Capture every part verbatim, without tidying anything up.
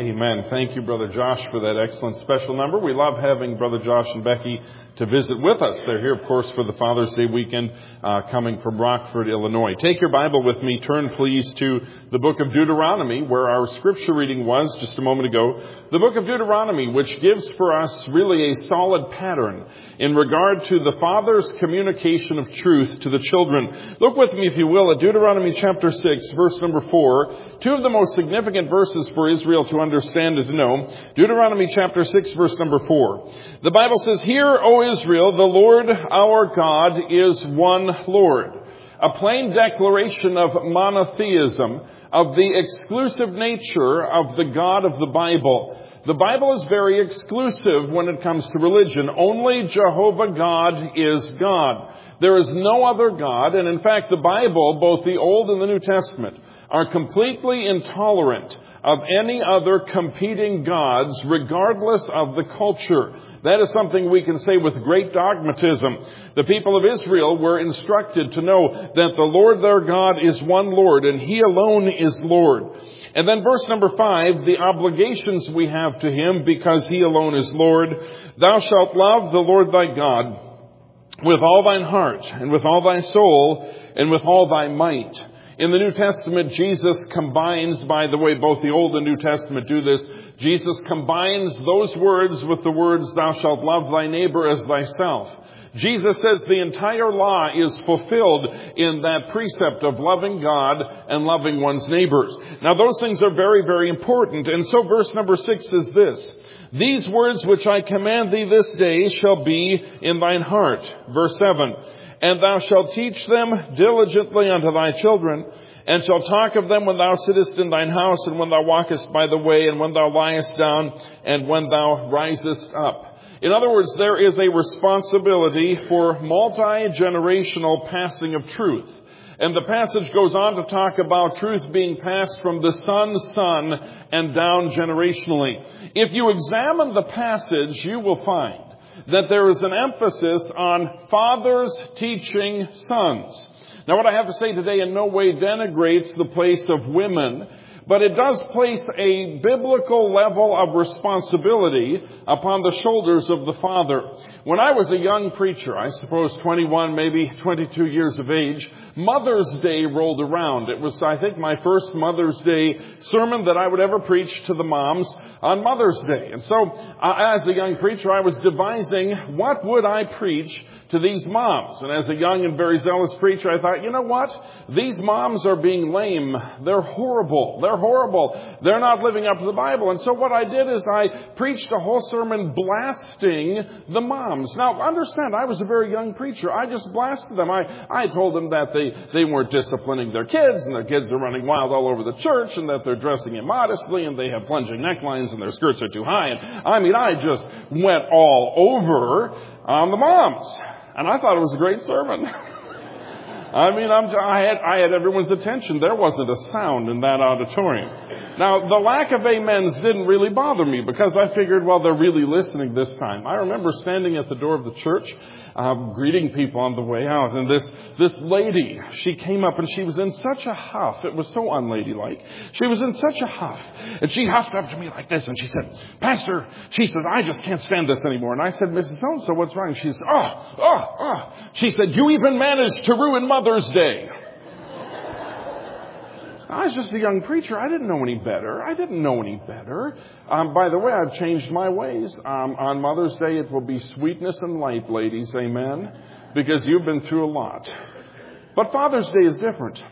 Amen. Thank you, Brother Josh, for that excellent special number. We love having Brother Josh and Becky to visit with us. They're here, of course, for the Father's Day weekend, uh, coming from Rockford, Illinois. Take your Bible with me. Turn, please, to the book of Deuteronomy, where our scripture reading was just a moment ago. The book of Deuteronomy, which gives for us really a solid pattern in regard to the Father's communication of truth to the children. Look with me, if you will, at Deuteronomy chapter six, verse number four. Two of the most significant verses for Israel to understand and to know. Deuteronomy chapter six, verse number four. The Bible says, "Hear, O Israel, the Lord our God is one Lord." A plain declaration of monotheism, of the exclusive nature of the God of the Bible. The Bible is very exclusive when it comes to religion. Only Jehovah God is God. There is no other God, and in fact the Bible, both the Old and the New Testament, are completely intolerant of any other competing gods, regardless of the culture. That is something we can say with great dogmatism. The people of Israel were instructed to know that the Lord their God is one Lord, and He alone is Lord. And then verse number five, the obligations we have to Him because He alone is Lord. "Thou shalt love the Lord thy God with all thine heart, and with all thy soul, and with all thy might." In the New Testament, Jesus combines, by the way, both the Old and New Testament do this. Jesus combines those words with the words, "Thou shalt love thy neighbor as thyself." Jesus says the entire law is fulfilled in that precept of loving God and loving one's neighbors. Now, those things are very, very important. And so verse number six is this: "These words which I command thee this day shall be in thine heart." Verse seven, "And thou shalt teach them diligently unto thy children, and shalt talk of them when thou sittest in thine house, and when thou walkest by the way, and when thou liest down, and when thou risest up." In other words, there is a responsibility for multi-generational passing of truth. And the passage goes on to talk about truth being passed from the son's son and down generationally. If you examine the passage, you will find that there is an emphasis on fathers teaching sons. Now, what I have to say today in no way denigrates the place of women, but it does place a biblical level of responsibility upon the shoulders of the father. When I was a young preacher, I suppose twenty-one, maybe twenty-two years of age, Mother's Day rolled around. It was, I think, my first Mother's Day sermon that I would ever preach to the moms on Mother's Day. And so, uh, as a young preacher, I was devising what would I preach to these moms. And as a young and very zealous preacher, I thought, you know what? These moms are being lame. They're horrible. They're horrible. They're not living up to the Bible. And so what I did is I preached a whole sermon blasting the moms. Now, understand, I was a very young preacher. I just blasted them. I, I told them that they, they weren't disciplining their kids, and their kids are running wild all over the church, and that they're dressing immodestly, and they have plunging necklines, and their skirts are too high. And I mean, I just went all over on the moms. And I thought it was a great sermon. I mean, I'm, I had I had everyone's attention. There wasn't a sound in that auditorium. Now, the lack of amens didn't really bother me because I figured, well, they're really listening this time. I remember standing at the door of the church, um, greeting people on the way out, and this this lady, she came up and she was in such a huff. It was so unladylike. She was in such a huff, and she huffed up to me like this, and she said, "Pastor," she says, "I just can't stand this anymore." And I said, "Missus So-and-so, what's wrong?" She said, "Oh, oh, oh." She said, "You even managed to ruin Mother's Day." I was just a young preacher. I didn't know any better. I didn't know any better. Um, by the way, I've changed my ways. Um, on Mother's Day, it will be sweetness and light, ladies. Amen. Because you've been through a lot. But Father's Day is different.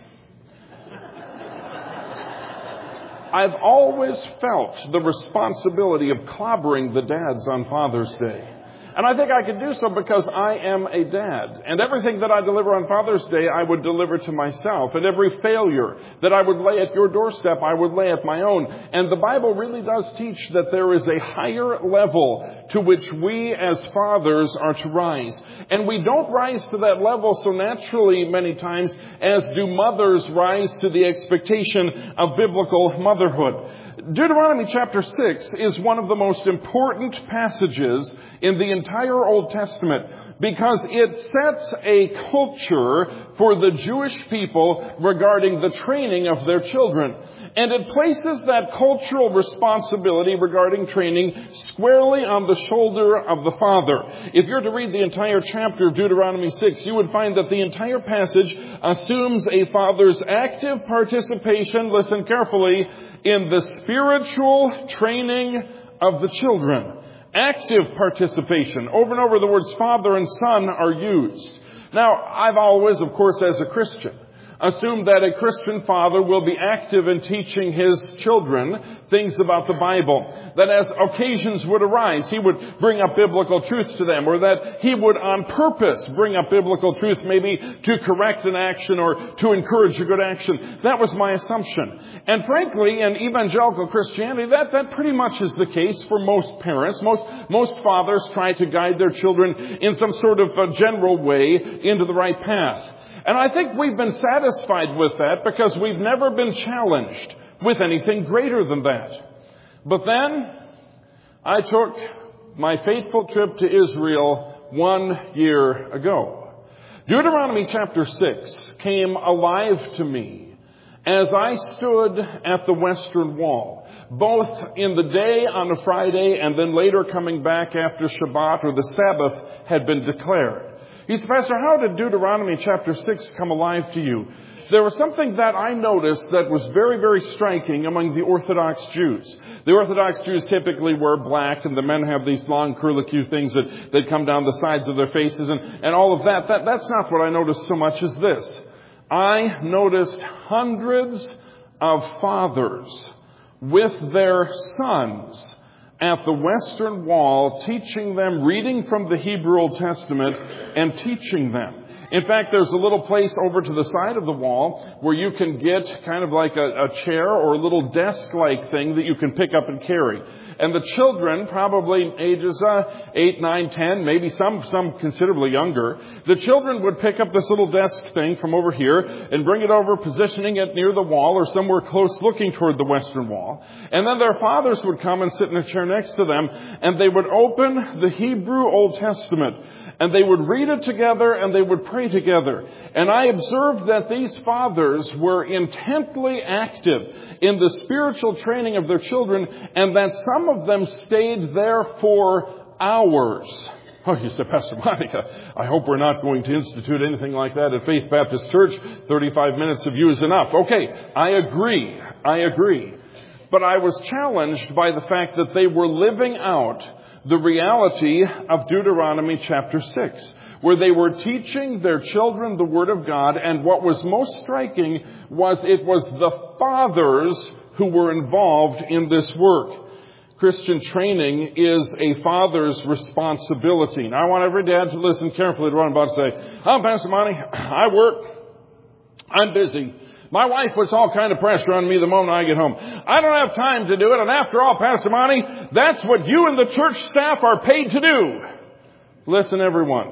I've always felt the responsibility of clobbering the dads on Father's Day. And I think I could do so because I am a dad. And everything that I deliver on Father's Day, I would deliver to myself. And every failure that I would lay at your doorstep, I would lay at my own. And the Bible really does teach that there is a higher level to which we as fathers are to rise. And we don't rise to that level so naturally many times as do mothers rise to the expectation of biblical motherhood. Deuteronomy chapter six is one of the most important passages in the entire entire Old Testament because it sets a culture for the Jewish people regarding the training of their children. And it places that cultural responsibility regarding training squarely on the shoulder of the father. If you're to read the entire chapter of Deuteronomy six, you would find that the entire passage assumes a father's active participation, listen carefully, in the spiritual training of the children. Active participation. Over and over the words father and son are used. Now, I've always, of course, as a Christian, assumed that a Christian father will be active in teaching his children things about the Bible. That as occasions would arise, he would bring up biblical truth to them, or that he would on purpose bring up biblical truth, maybe to correct an action or to encourage a good action. That was my assumption. And frankly, in evangelical Christianity, that, that pretty much is the case for most parents. Most, most fathers try to guide their children in some sort of a general way into the right path. And I think we've been satisfied with that because we've never been challenged with anything greater than that. But then I took my fateful trip to Israel one year ago. Deuteronomy chapter six came alive to me as I stood at the Western Wall, both in the day on a Friday and then later coming back after Shabbat or the Sabbath had been declared. He said, Pastor, how did Deuteronomy chapter six come alive to you? There was something that I noticed that was very, very striking among the Orthodox Jews. The Orthodox Jews typically wear black, and the men have these long curlicue things that, that come down the sides of their faces, and, and all of that. that. That's not what I noticed so much as this. I noticed hundreds of fathers with their sons at the Western Wall, teaching them, reading from the Hebrew Old Testament, and teaching them. In fact, there's a little place over to the side of the wall where you can get kind of like a, a chair or a little desk-like thing that you can pick up and carry. And the children, probably ages uh, eight, nine, ten, maybe some some considerably younger, the children would pick up this little desk thing from over here and bring it over, positioning it near the wall or somewhere close looking toward the Western Wall. And then their fathers would come and sit in a chair next to them, and they would open the Hebrew Old Testament. And they would read it together and they would pray together. And I observed that these fathers were intently active in the spiritual training of their children, and that some of them stayed there for hours. Oh, you said, Pastor Monica, I hope we're not going to institute anything like that at Faith Baptist Church. thirty-five minutes of you is enough. Okay, I agree. I agree. But I was challenged by the fact that they were living out the reality of Deuteronomy chapter six, where they were teaching their children the Word of God, and what was most striking was it was the fathers who were involved in this work. Christian training is a father's responsibility. Now, I want every dad to listen carefully to what I'm about to say. Oh, Pastor Monty, I work. I'm busy. My wife puts all kind of pressure on me the moment I get home. I don't have time to do it. And after all, Pastor Monty, that's what you and the church staff are paid to do. Listen, everyone.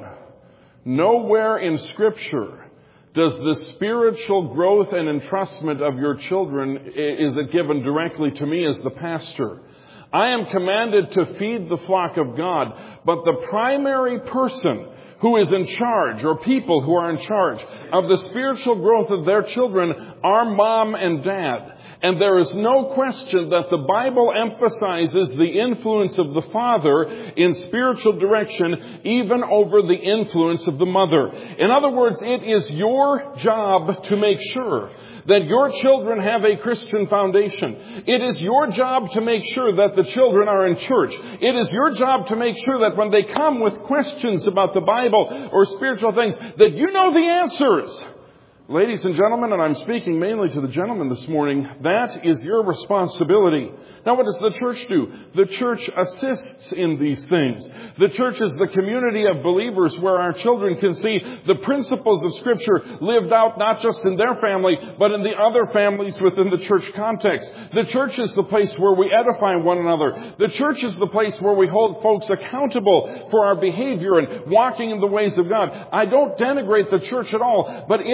Nowhere in Scripture does the spiritual growth and entrustment of your children, is it given directly to me as the pastor. I am commanded to feed the flock of God, but the primary person who is in charge, or people who are in charge of the spiritual growth of their children, are mom and dad. And there is no question that the Bible emphasizes the influence of the father in spiritual direction even over the influence of the mother. In other words, it is your job to make sure that your children have a Christian foundation. It is your job to make sure that the children are in church. It is your job to make sure that when they come with questions about the Bible or spiritual things, that you know the answers. Ladies and gentlemen, and I'm speaking mainly to the gentlemen this morning, that is your responsibility. Now, what does the church do? The church assists in these things. The church is the community of believers where our children can see the principles of Scripture lived out not just in their family, but in the other families within the church context. The church is the place where we edify one another. The church is the place where we hold folks accountable for our behavior and walking in the ways of God. I don't denigrate the church at all, but it is a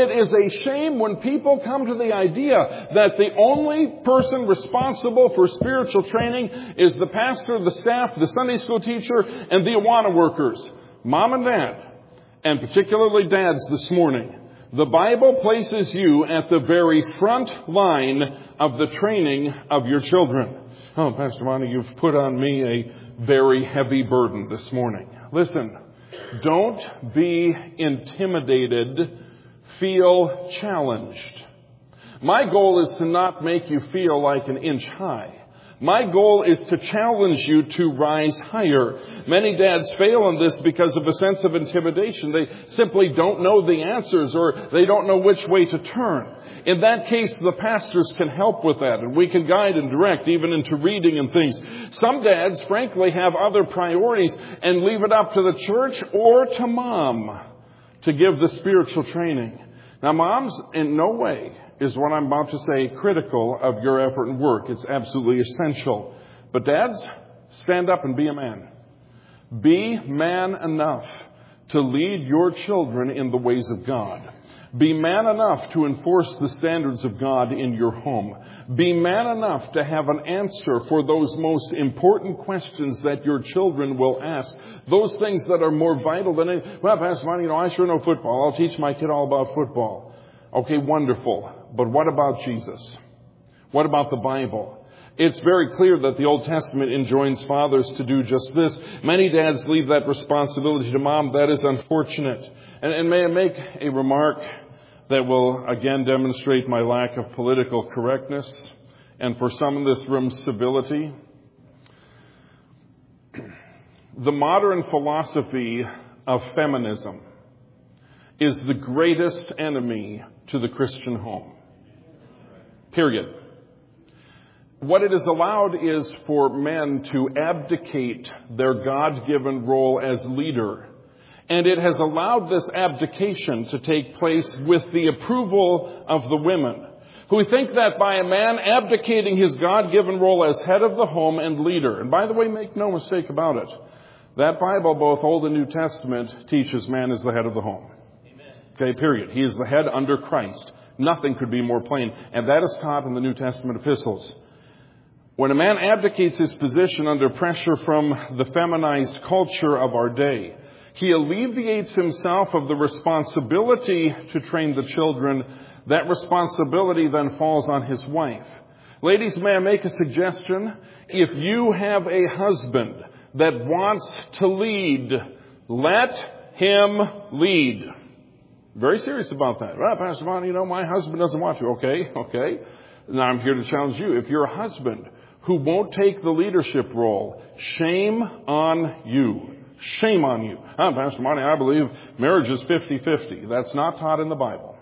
a shame when people come to the idea that the only person responsible for spiritual training is the pastor, the staff, the Sunday school teacher, and the Awana workers. Mom and Dad, and particularly dads this morning, the Bible places you at the very front line of the training of your children. Oh, Pastor Monty, you've put on me a very heavy burden this morning. Listen, don't be intimidated. Feel challenged. My goal is to not make you feel like an inch high. My goal is to challenge you to rise higher. Many dads fail in this because of a sense of intimidation. They simply don't know the answers, or they don't know which way to turn. In that case, the pastors can help with that, and we can guide and direct even into reading and things. Some dads, frankly, have other priorities and leave it up to the church or to mom to give the spiritual training. Now, moms, in no way is what I'm about to say critical of your effort and work. It's absolutely essential. But dads, stand up and be a man. Be man enough to lead your children in the ways of God. Be man enough to enforce the standards of God in your home. Be man enough to have an answer for those most important questions that your children will ask. Those things that are more vital than any. Well, Pastor Monty, you know, I sure know football. I'll teach my kid all about football. Okay, wonderful. But what about Jesus? What about the Bible? It's very clear that the Old Testament enjoins fathers to do just this. Many dads leave that responsibility to mom. That is unfortunate. And, and may I make a remark that will again demonstrate my lack of political correctness, and for some in this room, civility? The modern philosophy of feminism is the greatest enemy to the Christian home. Period. What it has allowed is for men to abdicate their God-given role as leader. And it has allowed this abdication to take place with the approval of the women, who think that by a man abdicating his God-given role as head of the home and leader, and by the way, make no mistake about it, that Bible, both Old and New Testament, teaches man is the head of the home. Amen. Okay, period. He is the head under Christ. Nothing could be more plain. And that is taught in the New Testament epistles. When a man abdicates his position under pressure from the feminized culture of our day, he alleviates himself of the responsibility to train the children. That responsibility then falls on his wife. Ladies, may I make a suggestion? If you have a husband that wants to lead, let him lead. Very serious about that. Well, Pastor Von, you know, my husband doesn't want to. Okay, okay. Now I'm here to challenge you. If you're a husband who won't take the leadership role, shame on you. Shame on you. Oh, Pastor Monty, I believe marriage is fifty-fifty. That's not taught in the Bible.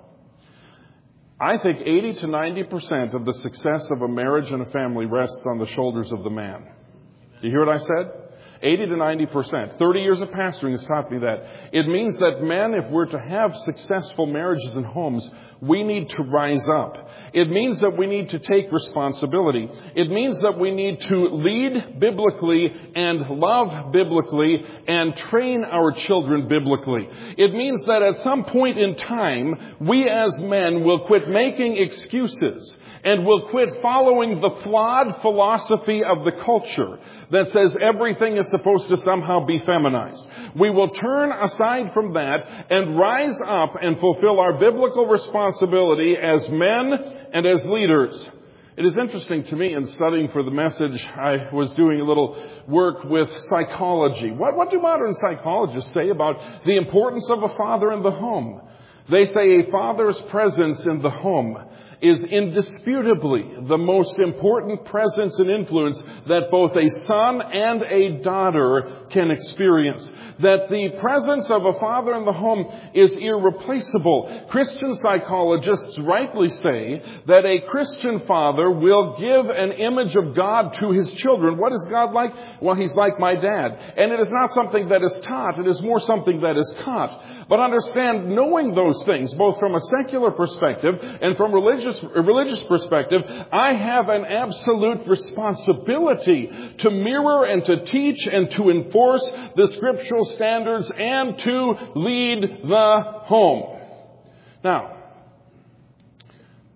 I think eighty to ninety percent of the success of a marriage and a family rests on the shoulders of the man. You hear what I said? eighty to ninety percent. thirty years of pastoring has taught me that. It means that men, if we're to have successful marriages and homes, we need to rise up. It means that we need to take responsibility. It means that we need to lead biblically and love biblically and train our children biblically. It means that at some point in time, we as men will quit making excuses and will quit following the flawed philosophy of the culture that says everything is supposed to somehow be feminized. We will turn aside from that and rise up and fulfill our biblical responsibility as men and as leaders. It is interesting to me in studying for the message, I was doing a little work with psychology. What, what do modern psychologists say about the importance of a father in the home? They say a father's presence in the home is indisputably the most important presence and influence that both a son and a daughter can experience. That the presence of a father in the home is irreplaceable. Christian psychologists rightly say that a Christian father will give an image of God to his children. What is God like? Well, he's like my dad. And it is not something that is taught. It is more something that is caught. But understand, knowing those things, both from a secular perspective and from religious a religious perspective, I have an absolute responsibility to mirror and to teach and to enforce the scriptural standards and to lead the home. Now,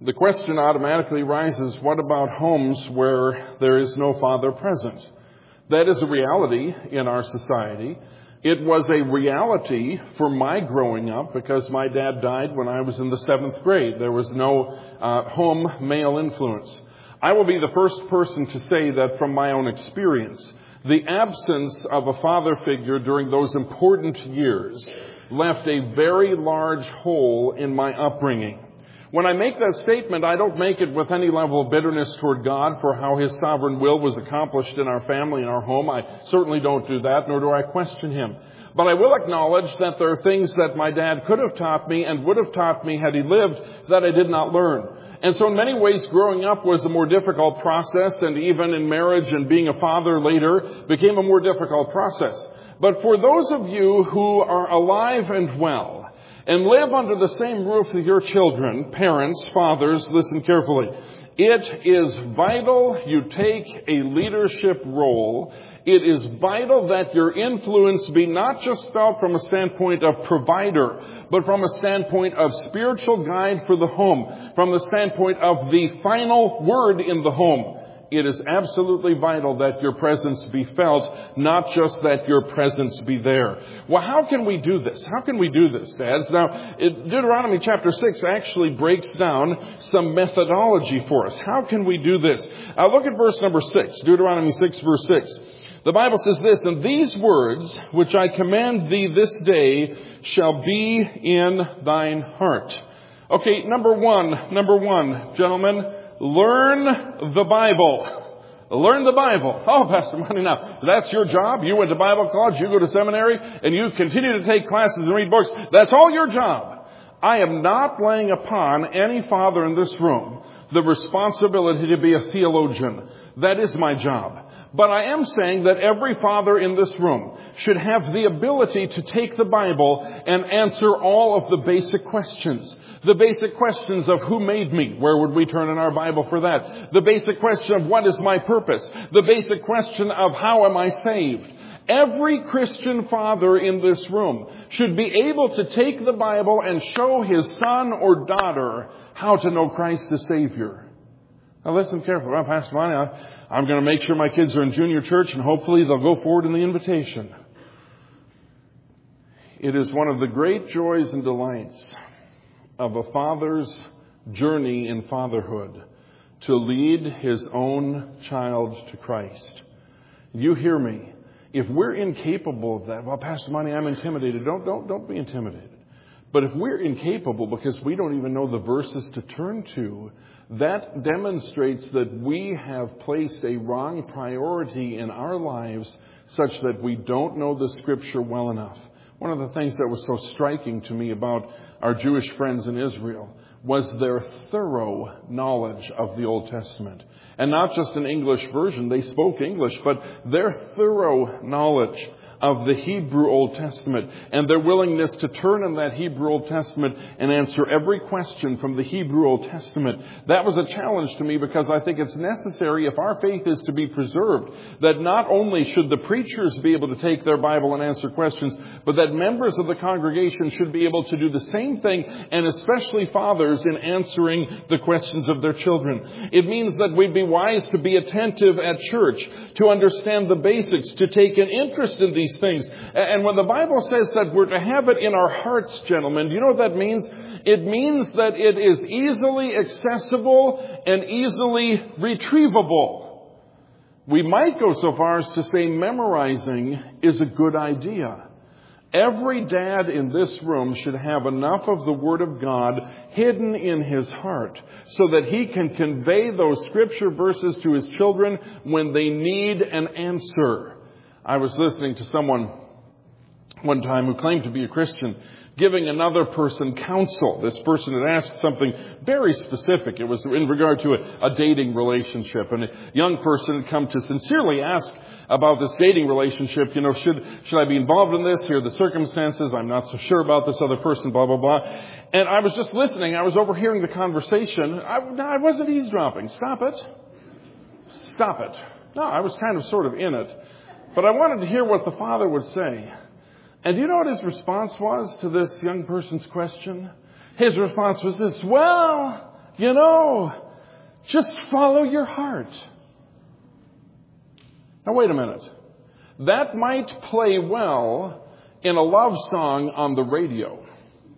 The question automatically arises, what about homes where there is no father present? That is a reality in our society. It was a reality for my growing up because my dad died when I was in the seventh grade. There was no uh, home male influence. I will be the first person to say that from my own experience, the absence of a father figure during those important years left a very large hole in my upbringing. When I make that statement, I don't make it with any level of bitterness toward God for how His sovereign will was accomplished in our family, in our home. I certainly don't do that, nor do I question Him. But I will acknowledge that there are things that my dad could have taught me and would have taught me had he lived that I did not learn. And so in many ways, growing up was a more difficult process, and even in marriage and being a father later became a more difficult process. But for those of you who are alive and well, and live under the same roof with your children, parents, fathers, listen carefully. It is vital you take a leadership role. It is vital that your influence be not just felt from a standpoint of provider, but from a standpoint of spiritual guide for the home, from the standpoint of the final word in the home. It is absolutely vital that your presence be felt, not just that your presence be there. Well, how can we do this? How can we do this, dads? Now, Deuteronomy chapter six actually breaks down some methodology for us. How can we do this? Uh, look at verse number six, Deuteronomy six, verse six. The Bible says this, "And these words which I command thee this day shall be in thine heart." Okay, number one, number one, gentlemen, learn the Bible. Learn the Bible. Oh, Pastor Money, now, that's your job. You went to Bible college, you go to seminary, and you continue to take classes and read books. That's all your job. I am not laying upon any father in this room the responsibility to be a theologian. That is my job. But I am saying that every father in this room should have the ability to take the Bible and answer all of the basic questions. The basic questions of who made me? Where would we turn in our Bible for that? The basic question of what is my purpose? The basic question of how am I saved? Every Christian father in this room should be able to take the Bible and show his son or daughter how to know Christ as Savior. Now listen carefully. Well, Pastor Lonnie, I'm going to make sure my kids are in junior church and hopefully they'll go forward in the invitation. It is one of the great joys and delights of a father's journey in fatherhood to lead his own child to Christ. You hear me. If we're incapable of that, well, Pastor Money, I'm intimidated. Don't, don't, don't be intimidated. But if we're incapable because we don't even know the verses to turn to, that demonstrates that we have placed a wrong priority in our lives such that we don't know the Scripture well enough. One of the things that was so striking to me about our Jewish friends in Israel was their thorough knowledge of the Old Testament. And not just an English version, they spoke English, but their thorough knowledge of the Hebrew Old Testament and their willingness to turn in that Hebrew Old Testament and answer every question from the Hebrew Old Testament. That was a challenge to me because I think it's necessary if our faith is to be preserved that not only should the preachers be able to take their Bible and answer questions, but that members of the congregation should be able to do the same thing, and especially fathers in answering the questions of their children. It means that we'd be wise to be attentive at church, to understand the basics, to take an interest in these things. And when the Bible says that we're to have it in our hearts, gentlemen, do you know what that means? It means that it is easily accessible and easily retrievable. We might go so far as to say memorizing is a good idea. Every dad in this room should have enough of the Word of God hidden in his heart so that he can convey those Scripture verses to his children when they need an answer. I was listening to someone one time who claimed to be a Christian giving another person counsel. This person had asked something very specific. It was in regard to a, a dating relationship. And a young person had come to sincerely ask about this dating relationship. You know, should, should I be involved in this? Here are the circumstances. I'm not so sure about this other person, blah, blah, blah. And I was just listening. I was overhearing the conversation. I, I wasn't eavesdropping. Stop it. Stop it. No, I was kind of sort of in it. But I wanted to hear what the father would say. And do you know what his response was to this young person's question? His response was this: well, you know, just follow your heart. Now, wait a minute. That might play well in a love song on the radio.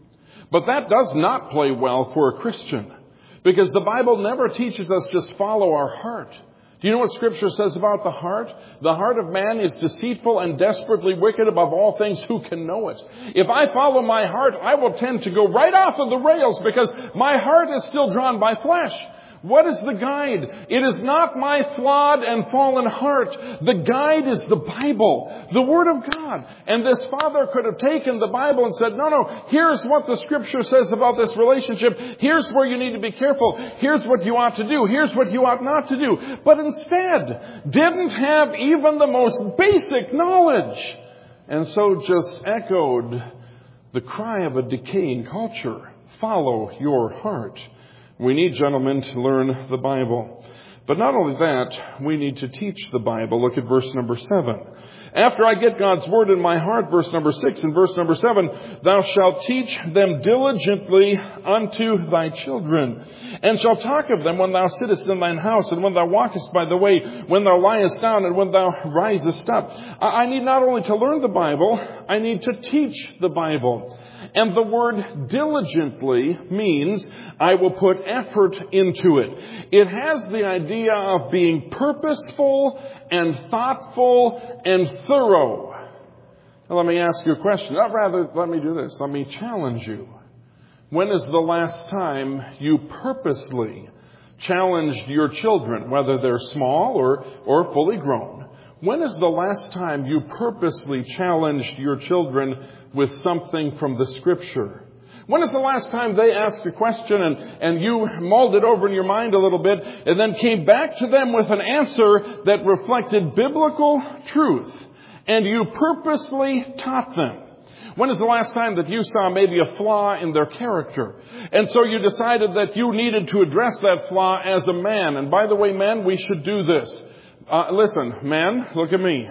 But that does not play well for a Christian. Because the Bible never teaches us just follow our heart. Do you know what Scripture says about the heart? The heart of man is deceitful and desperately wicked above all things. Who can know it? If I follow my heart, I will tend to go right off of the rails because my heart is still drawn by flesh. What is the guide? It is not my flawed and fallen heart. The guide is the Bible, the Word of God. And this father could have taken the Bible and said, no, no, here's what the Scripture says about this relationship. Here's where you need to be careful. Here's what you ought to do. Here's what you ought not to do. But instead, didn't have even the most basic knowledge. And so just echoed the cry of a decaying culture. Follow your heart. We need, gentlemen, to learn the Bible. But not only that, we need to teach the Bible. Look at verse number seven. After I get God's word in my heart, verse number six and verse number seven, thou shalt teach them diligently unto thy children, and shalt talk of them when thou sittest in thine house, and when thou walkest by the way, when thou liest down, and when thou risest up. I need not only to learn the Bible, I need to teach the Bible. And the word diligently means I will put effort into it. It has the idea of being purposeful and thoughtful and thorough. Now, let me ask you a question. Not rather, let me do this. Let me challenge you. When is the last time you purposely challenged your children, whether they're small or, or fully grown? When is the last time you purposely challenged your children with something from the Scripture? When is the last time they asked a question and, and you mulled it over in your mind a little bit and then came back to them with an answer that reflected biblical truth and you purposely taught them? When is the last time that you saw maybe a flaw in their character? And so you decided that you needed to address that flaw as a man. And by the way, men, we should do this. Uh, listen, men, look at me.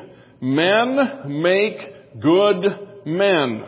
Men make good men.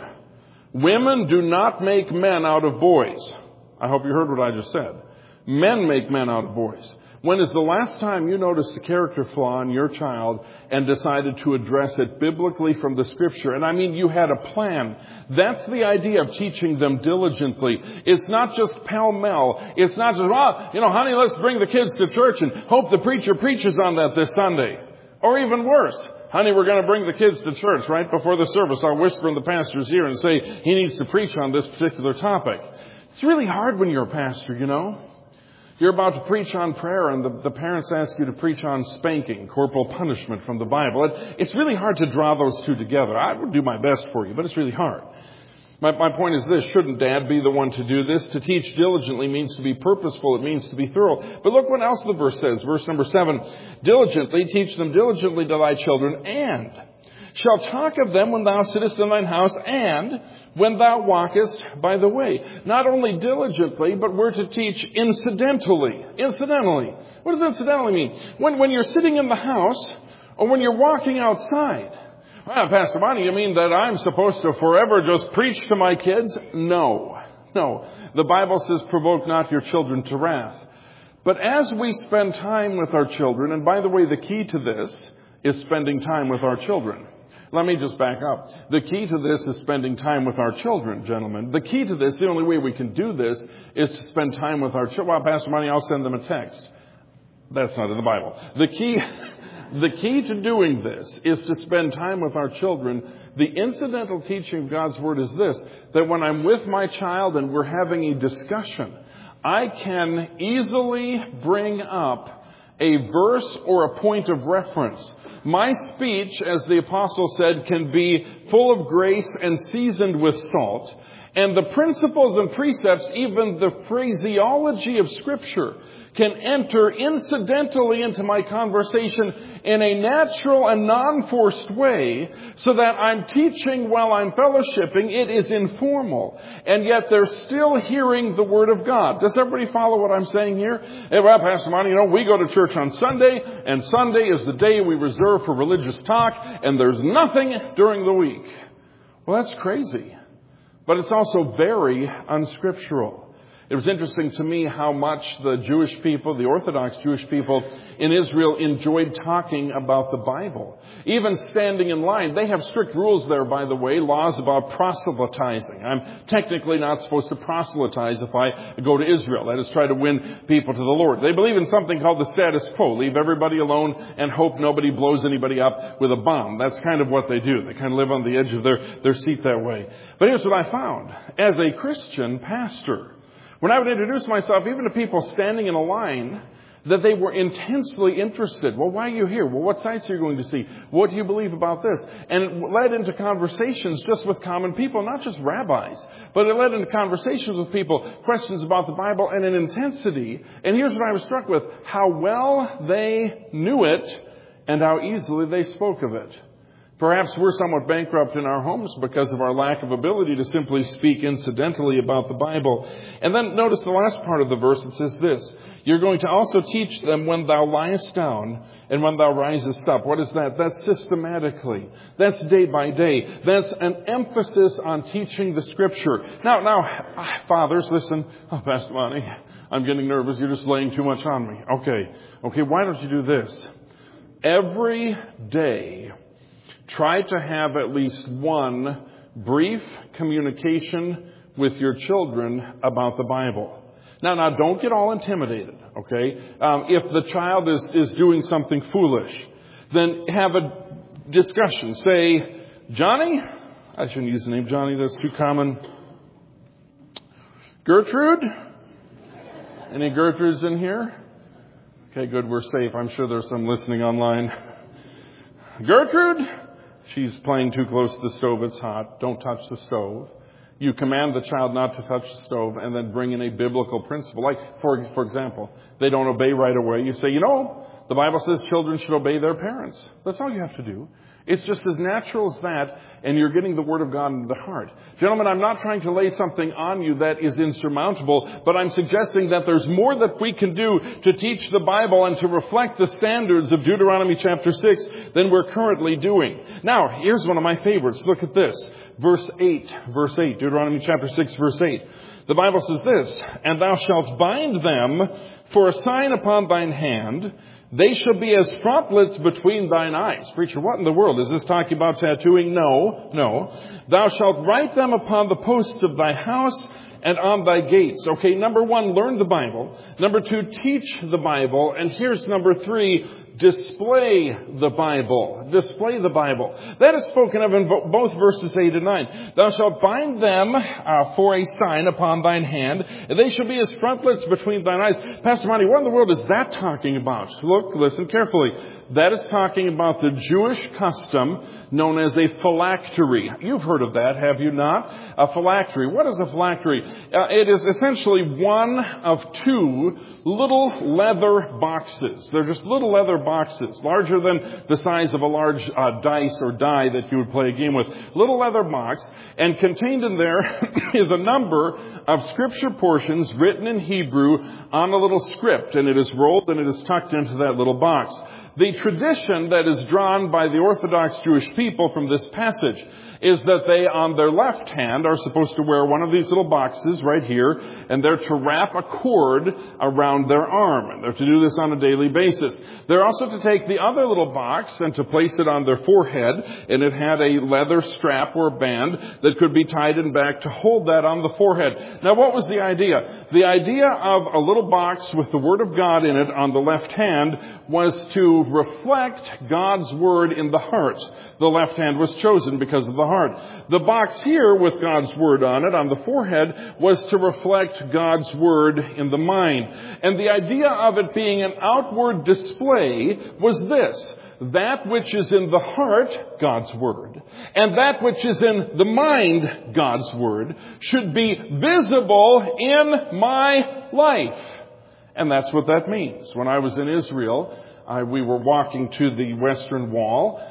Women do not make men out of boys. I hope you heard what I just said. Men make men out of boys. When is the last time you noticed a character flaw in your child and decided to address it biblically from the Scripture? And I mean, you had a plan. That's the idea of teaching them diligently. It's not just pell-mell. It's not just, well, you know, honey, let's bring the kids to church and hope the preacher preaches on that this Sunday. Or even worse, honey, we're going to bring the kids to church right before the service. I'll whisper in the pastor's ear and say he needs to preach on this particular topic. It's really hard when you're a pastor, you know. You're about to preach on prayer and the, the parents ask you to preach on spanking, corporal punishment from the Bible. It, it's really hard to draw those two together. I would do my best for you, but it's really hard. My, my point is this, shouldn't Dad be the one to do this? To teach diligently means to be purposeful. It means to be thorough. But look what else the verse says. Verse number seven, diligently, teach them diligently to thy children, and shall talk of them when thou sittest in thine house, and when thou walkest by the way. Not only diligently, but we're to teach incidentally. Incidentally. What does incidentally mean? When, when you're sitting in the house, or when you're walking outside. Well, Pastor Bonnie, you mean that I'm supposed to forever just preach to my kids? No. No. The Bible says, provoke not your children to wrath. But as we spend time with our children, and by the way, the key to this is spending time with our children. Let me just back up. The key to this is spending time with our children, gentlemen. The key to this, the only way we can do this, is to spend time with our children. Well, Pastor Money, I'll send them a text. That's not in the Bible. The key, the key to doing this is to spend time with our children. The incidental teaching of God's Word is this, that when I'm with my child and we're having a discussion, I can easily bring up a verse or a point of reference. My speech, as the apostle said, can be full of grace and seasoned with salt. And the principles and precepts, even the phraseology of Scripture, can enter incidentally into my conversation in a natural and non-forced way, so that I'm teaching while I'm fellowshipping. It is informal, and yet they're still hearing the Word of God. Does everybody follow what I'm saying here? Hey, well, Pastor Monty, you know, we go to church on Sunday, and Sunday is the day we reserve for religious talk, and there's nothing during the week. Well, that's crazy. But it's also very unscriptural. It was interesting to me how much the Jewish people, the Orthodox Jewish people in Israel enjoyed talking about the Bible. Even standing in line, they have strict rules there, by the way, laws about proselytizing. I'm technically not supposed to proselytize if I go to Israel. That is, try to win people to the Lord. They believe in something called the status quo. Leave everybody alone and hope nobody blows anybody up with a bomb. That's kind of what they do. They kind of live on the edge of their, their seat that way. But here's what I found. As a Christian pastor, when I would introduce myself, even to people standing in a line, that they were intensely interested. Well, why are you here? Well, what sites are you going to see? What do you believe about this? And it led into conversations just with common people, not just rabbis, but it led into conversations with people, questions about the Bible, and an intensity. And here's what I was struck with, how well they knew it and how easily they spoke of it. Perhaps we're somewhat bankrupt in our homes because of our lack of ability to simply speak incidentally about the Bible. And then notice the last part of the verse. It says this, you're going to also teach them when thou liest down and when thou risest up. What is that? That's systematically. That's day by day. That's an emphasis on teaching the Scripture. Now, now, fathers, listen. Oh, Pastor Monty, I'm getting nervous. You're just laying too much on me. Okay. Okay, why don't you do this? Every day, try to have at least one brief communication with your children about the Bible. Now, now, don't get all intimidated, okay? Um, if the child is, is doing something foolish, then have a discussion. Say, Johnny, I shouldn't use the name Johnny, that's too common. Gertrude? Any Gertrudes in here? Okay, good, we're safe. I'm sure there's some listening online. Gertrude? She's playing too close to the stove. It's hot. Don't touch the stove. You command the child not to touch the stove and then bring in a biblical principle. Like, for, for example, they don't obey right away. You say, you know, the Bible says children should obey their parents. That's all you have to do. It's just as natural as that, and you're getting the Word of God into the heart. Gentlemen, I'm not trying to lay something on you that is insurmountable, but I'm suggesting that there's more that we can do to teach the Bible and to reflect the standards of Deuteronomy chapter six than we're currently doing. Now, here's one of my favorites. Look at this. Verse eight. Verse eight. Deuteronomy chapter six, verse eight. The Bible says this, and thou shalt bind them for a sign upon thine hand. They shall be as frontlets between thine eyes. Preacher, what in the world? Is this talking about tattooing? No, no. Thou shalt write them upon the posts of thy house and on thy gates. Okay, number one, learn the Bible. Number two, teach the Bible. And here's number three, display the Bible. Display the Bible. That is spoken of in both verses eight and nine. Thou shalt bind them uh, for a sign upon thine hand, and they shall be as frontlets between thine eyes. Pastor Monty, what in the world is that talking about? Look, listen carefully. That is talking about the Jewish custom known as a phylactery. You've heard of that, have you not? A phylactery. What is a phylactery? Uh, it is essentially one of two little leather boxes. They're just little leather boxes, larger than the size of a large uh, dice or die that you would play a game with. Little leather box, and contained in there is a number of scripture portions written in Hebrew on a little script, and it is rolled and it is tucked into that little box. The tradition that is drawn by the Orthodox Jewish people from this passage is that they, on their left hand, are supposed to wear one of these little boxes right here, and they're to wrap a cord around their arm. And they're to do this on a daily basis. They're also to take the other little box and to place it on their forehead, and it had a leather strap or band that could be tied in back to hold that on the forehead. Now, what was the idea? The idea of a little box with the Word of God in it on the left hand was to reflect God's Word in the heart. The left hand was chosen because of the heart. The box here with God's Word on it, on the forehead, was to reflect God's Word in the mind. And the idea of it being an outward display was this: that which is in the heart, God's Word, and that which is in the mind, God's Word, should be visible in my life. And that's what that means. When I was in Israel, I, we were walking to the Western Wall.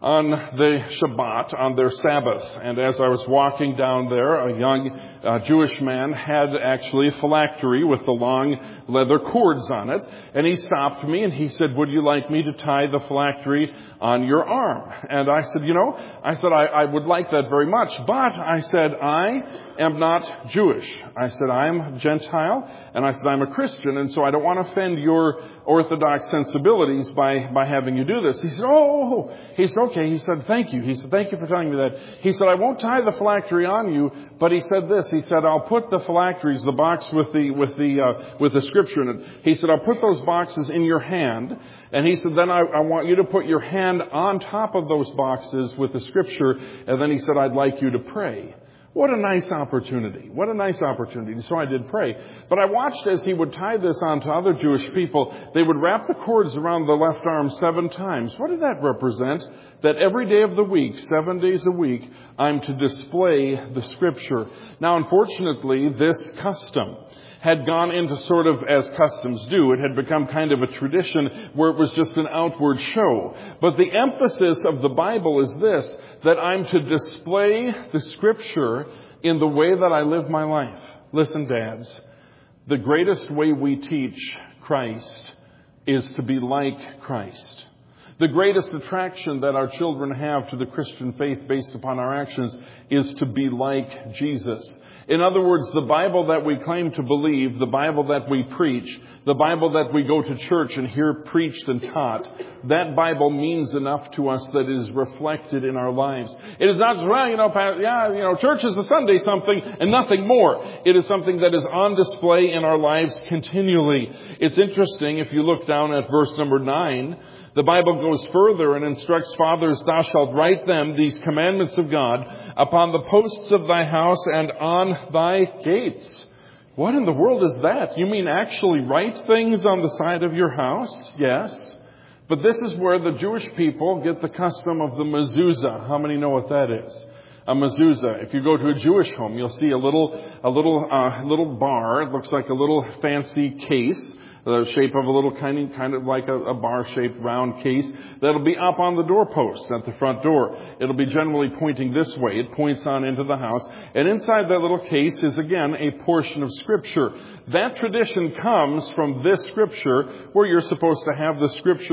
on the Shabbat, on their Sabbath. And as I was walking down there, a young uh, Jewish man had actually a phylactery with the long leather cords on it. And he stopped me and he said, would you like me to tie the phylactery on your arm? And I said, you know, I said, I, I would like that very much. But I said, I am not Jewish. I said, I am Gentile. And I said, I'm a Christian. And so I don't want to offend your Orthodox sensibilities by, by having you do this. He said, oh, he said, okay. He said, thank you. He said, thank you for telling me that. He said, I won't tie the phylactery on you, but he said this. He said, I'll put the phylacteries, the box with the, with the, uh, with the scripture in it. He said, I'll put those boxes in your hand. And he said, then I, I want you to put your hand on top of those boxes with the scripture. And then he said, I'd like you to pray. What a nice opportunity. What a nice opportunity. So I did pray. But I watched as he would tie this on to other Jewish people. They would wrap the cords around the left arm seven times. What did that represent? That every day of the week, seven days a week, I'm to display the scripture. Now, unfortunately, this custom had gone into sort of, as customs do, it had become kind of a tradition where it was just an outward show. But the emphasis of the Bible is this, that I'm to display the scripture in the way that I live my life. Listen, dads, the greatest way we teach Christ is to be like Christ. The greatest attraction that our children have to the Christian faith based upon our actions is to be like Jesus. In other words, the Bible that we claim to believe, the Bible that we preach, the Bible that we go to church and hear preached and taught, that Bible means enough to us that it is reflected in our lives. It is not just, well, you know, yeah, you know, church is a Sunday something and nothing more. It is something that is on display in our lives continually. It's interesting, if you look down at verse number nine, the Bible goes further and instructs fathers, thou shalt write them, these commandments of God, upon the posts of thy house and on thy gates. What in the world is that? You mean actually write things on the side of your house? Yes. But this is where the Jewish people get the custom of the mezuzah. How many know what that is? A mezuzah. If you go to a Jewish home, you'll see a little, a little, uh, little bar. It looks like a little fancy case. The shape of a little kind of, kind of like a, a bar-shaped round case that'll be up on the doorpost at the front door. It'll be generally pointing this way. It points on into the house. And inside that little case is, again, a portion of Scripture. That tradition comes from this Scripture where you're supposed to have the Scripture